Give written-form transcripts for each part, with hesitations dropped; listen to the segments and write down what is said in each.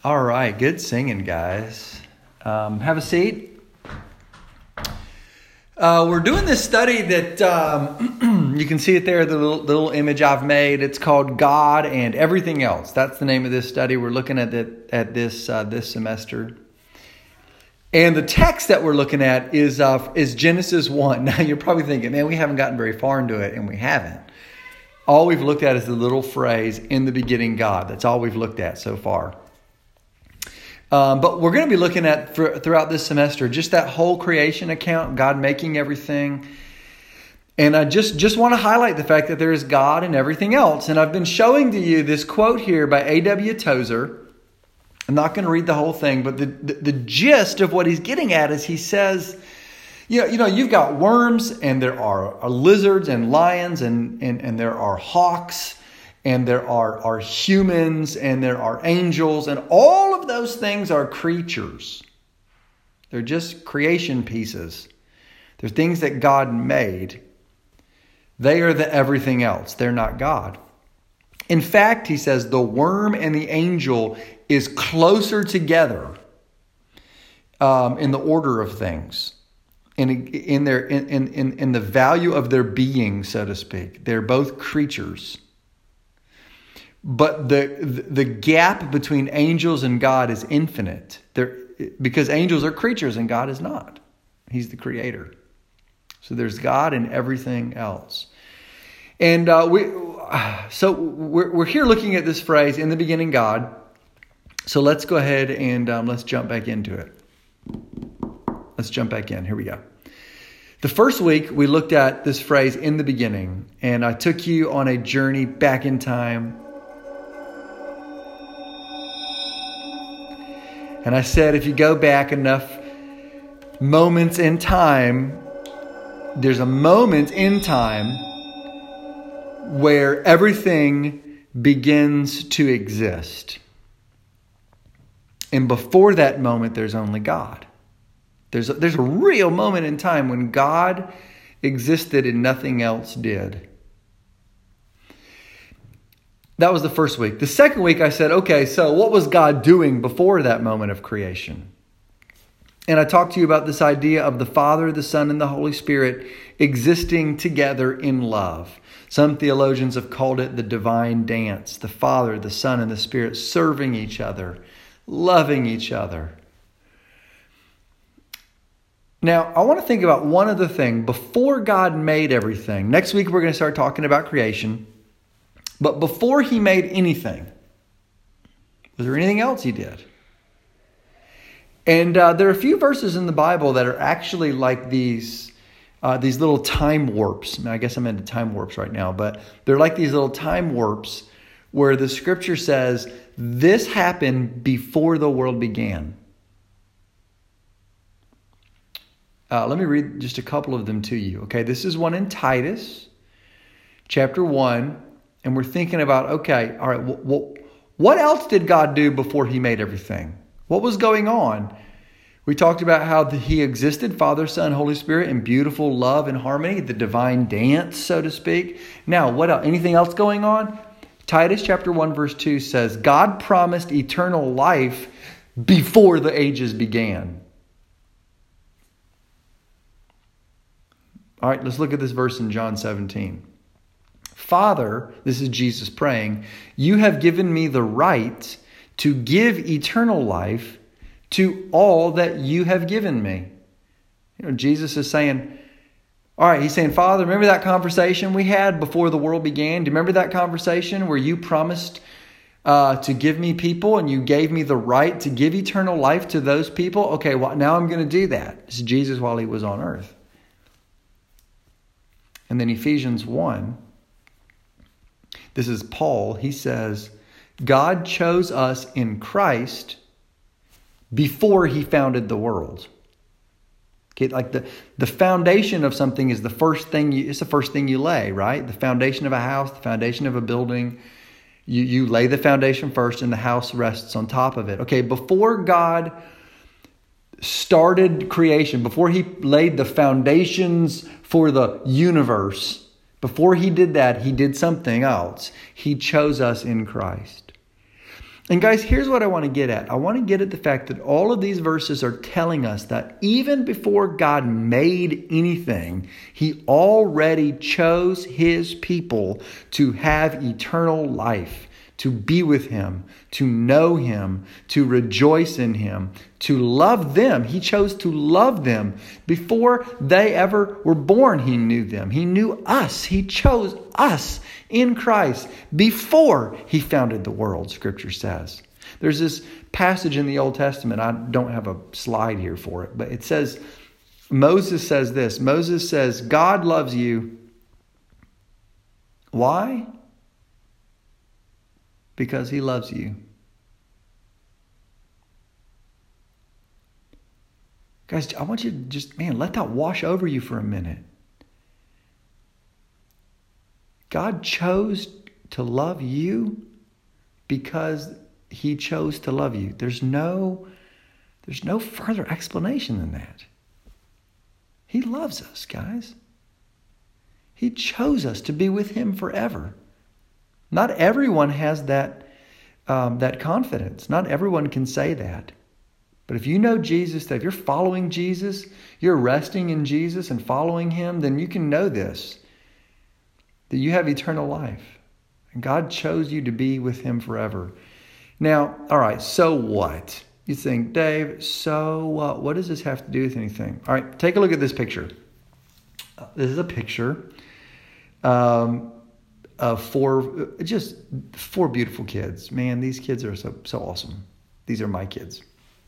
All right, good singing, guys. Have a seat. We're doing this study that you can see it there, the little image I've made. It's called God and Everything Else. That's the name of this study. We're looking at this semester. And the text that we're looking at is Genesis 1. Now, you're probably thinking, man, we haven't gotten very far into it, and we haven't. All we've looked at is the little phrase, in the beginning, God. That's all we've looked at so far. But we're going to be looking at, throughout this semester, just that whole creation account, God making everything. And I just want to highlight the fact that there is God in everything else. And I've been showing to you this quote here by A.W. Tozer. I'm not going to read the whole thing, but the gist of what he's getting at is he says, you know, you've got worms, and there are lizards and lions, and there are hawks, and there are humans, and there are angels, and all of those things are creatures. They're just creation pieces. They're things that God made. They are the everything else. They're not God. In fact, he says, the worm and the angel is closer together in the order of things, in the value of their being, so to speak. They're both creatures. But the gap between angels and God is infinite. Because angels are creatures and God is not. He's the creator. So there's God in everything else. And we're here looking at this phrase, in the beginning, God. So let's go ahead and let's jump back into it. Let's jump back in. Here we go. The first week we looked at this phrase, in the beginning. And I took you on a journey back in time. And I said, if you go back enough moments in time, there's a moment in time where everything begins to exist. And before that moment, there's only God. There's a real moment in time when God existed and nothing else did. That was the first week. The second week I said, okay, so what was God doing before that moment of creation? And I talked to you about this idea of the Father, the Son, and the Holy Spirit existing together in love. Some theologians have called it the divine dance. The Father, the Son, and the Spirit serving each other, loving each other. Now, I want to think about one other thing. Before God made everything, next week we're going to start talking about creation. But before he made anything, was there anything else he did? And there are a few verses in the Bible that are actually like these little time warps. I guess I'm into time warps right now, but they're like these little time warps where the scripture says, this happened before the world began. Let me read just a couple of them to you. Okay, this is one in Titus, chapter 1. And we're thinking about, okay, all right, what else did God do before he made everything? What was going on? We talked about how he existed, Father, Son, Holy Spirit, in beautiful love and harmony, the divine dance, so to speak. Now, what else? Anything else going on? Titus chapter 1, verse 2 says, God promised eternal life before the ages began. All right, let's look at this verse in John 17. Father, this is Jesus praying, you have given me the right to give eternal life to all that you have given me. You know, Jesus is saying, all right, he's saying, Father, remember that conversation we had before the world began? Do you remember that conversation where you promised to give me people and you gave me the right to give eternal life to those people? Okay, well, now I'm going to do that. This is Jesus while he was on earth. And then Ephesians 1. This is Paul. He says, God chose us in Christ before he founded the world. Okay, like the foundation of something is the first thing it's the first thing you lay, right? The foundation of a house, the foundation of a building. You lay the foundation first and the house rests on top of it. Okay, before God started creation, before he laid the foundations for the universe, before he did that, he did something else. He chose us in Christ. And guys, here's what I want to get at. I want to get at the fact that all of these verses are telling us that even before God made anything, He already chose His people to have eternal life, to be with Him, to know Him, to rejoice in Him, to love them. He chose to love them. Before they ever were born, He knew them. He knew us. He chose us in Christ before He founded the world, Scripture says. There's this passage in the Old Testament. I don't have a slide here for it, but it says, Moses says this. Moses says, God loves you. Why? Because He loves you. Guys, I want you to just, let that wash over you for a minute. God chose to love you because He chose to love you. There's no further explanation than that. He loves us, guys. He chose us to be with Him forever. Not everyone has that confidence. Not everyone can say that. But if you know Jesus, that if you're following Jesus, you're resting in Jesus and following Him, then you can know this, that you have eternal life. And God chose you to be with Him forever. Now, all right, so what? You think, Dave, so what? What does this have to do with anything? All right, take a look at this picture. This is a picture of four beautiful kids. Man, these kids are so awesome. These are my kids.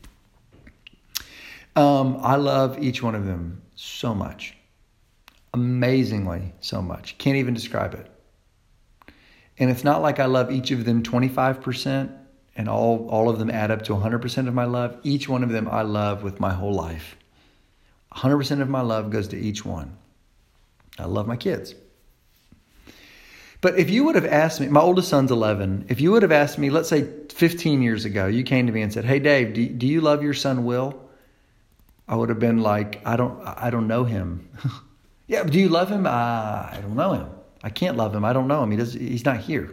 I love each one of them so much. Amazingly so much. Can't even describe it. And it's not like I love each of them 25% and all of them add up to 100% of my love. Each one of them I love with my whole life. 100% of my love goes to each one. I love my kids. But if you would have asked me, my oldest son's 11. If you would have asked me, let's say 15 years ago, you came to me and said, hey, Dave, do you love your son, Will? I would have been like, I don't know him. Yeah, do you love him? I don't know him. I can't love him. I don't know him. He's not here.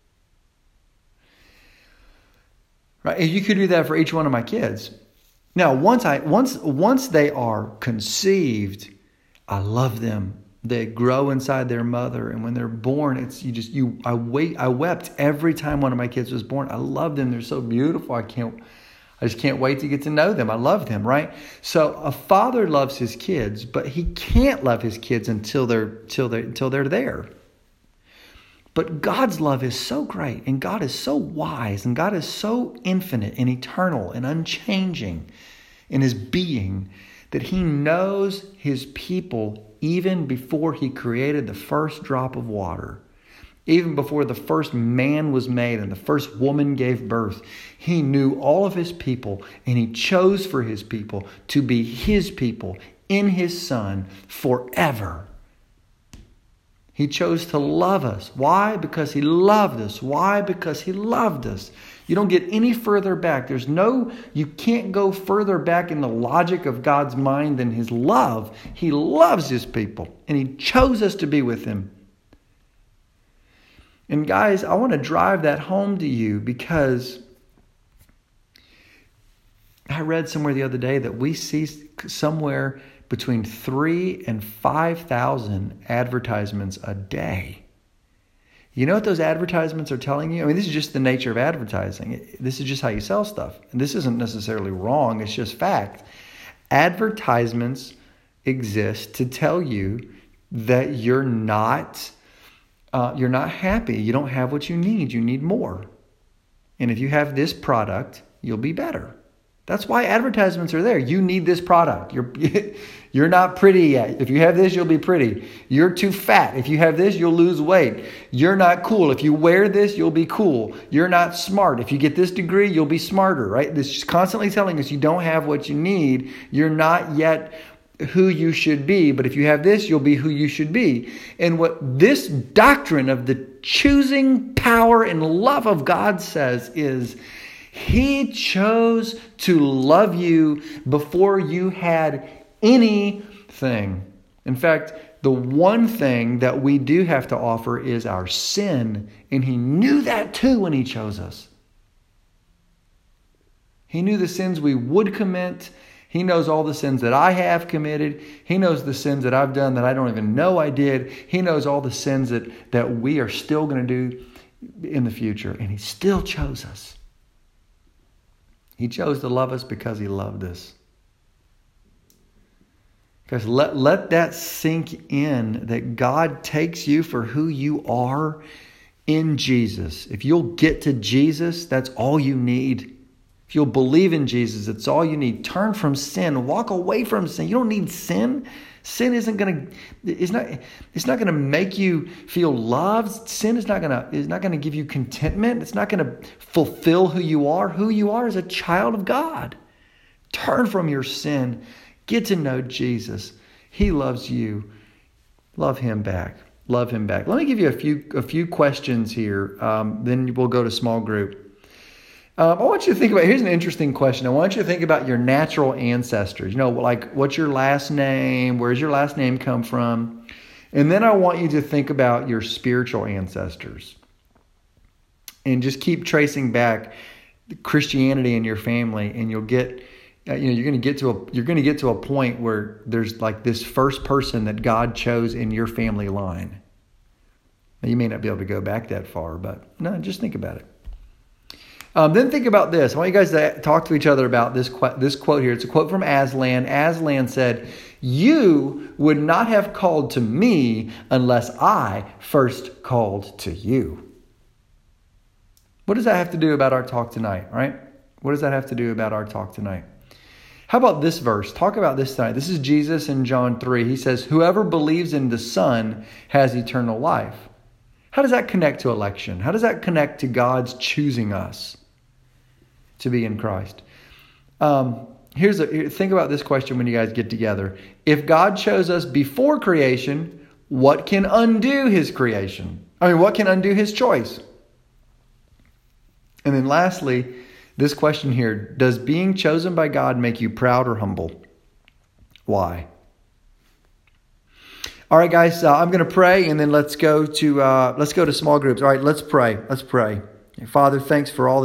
Right? You could do that for each one of my kids. Now, once they are conceived, I love them. They grow inside their mother, and when they're born, I wept every time one of my kids was born. I love them. They're so beautiful. I just can't wait to get to know them. I love them, right? So a father loves his kids, but he can't love his kids until they're there. But God's love is so great, and God is so wise, and God is so infinite and eternal and unchanging in His being that He knows His people even before He created the first drop of water. Even before the first man was made and the first woman gave birth, He knew all of His people, and He chose for His people to be His people in His Son forever. He chose to love us. Why? Because He loved us. Why? Because He loved us. You don't get any further back. You can't go further back in the logic of God's mind than His love. He loves His people, and He chose us to be with Him. And guys, I want to drive that home to you because I read somewhere the other day that we see somewhere between 3,000 and 5,000 advertisements a day. You know what those advertisements are telling you? I mean, this is just the nature of advertising. This is just how you sell stuff. And this isn't necessarily wrong. It's just fact. Advertisements exist to tell you that you're not happy. You don't have what you need. You need more. And if you have this product, you'll be better. That's why advertisements are there. You need this product. You're not pretty yet. If you have this, you'll be pretty. You're too fat. If you have this, you'll lose weight. You're not cool. If you wear this, you'll be cool. You're not smart. If you get this degree, you'll be smarter, right? This is constantly telling us you don't have what you need. You're not yet who you should be. But if you have this, you'll be who you should be. And what this doctrine of the choosing power and love of God says is, He chose to love you before you had anything. In fact, the one thing that we do have to offer is our sin. And He knew that too when He chose us. He knew the sins we would commit. He knows all the sins that I have committed. He knows the sins that I've done that I don't even know I did. He knows all the sins that we are still going to do in the future. And He still chose us. He chose to love us because He loved us. Because let that sink in, that God takes you for who you are in Jesus. If you'll get to Jesus, that's all you need. If you'll believe in Jesus, it's all you need. Turn from sin. Walk away from sin. You don't need sin. Sin it's not going to make you feel loved. Sin is not going to give you contentment. It's not going to fulfill who you are. Who you are is a child of God. Turn from your sin. Get to know Jesus. He loves you. Love Him back. Love Him back. Let me give you a few questions here. Then we'll go to small group. I want you to think about, here's an interesting question. I want you to think about your natural ancestors. Like what's your last name? Where's your last name come from? And then I want you to think about your spiritual ancestors. And just keep tracing back Christianity in your family, and you'll get, you're going to get to a point where there's like this first person that God chose in your family line. Now, you may not be able to go back that far, but no, just think about it. Then think about this. I want you guys to talk to each other about this quote here. It's a quote from Aslan. Aslan said, "You would not have called to me unless I first called to you." What does that have to do about our talk tonight, right? What does that have to do about our talk tonight? How about this verse? Talk about this tonight. This is Jesus in John 3. He says, "Whoever believes in the Son has eternal life." How does that connect to election? How does that connect to God's choosing us to be in Christ? Think about this question when you guys get together. If God chose us before creation, what can undo His creation? What can undo His choice? And then lastly, this question here: does being chosen by God make you proud or humble? Why? All right, guys, I'm going to pray, and then let's go to small groups. All right, let's pray. Father, thanks for all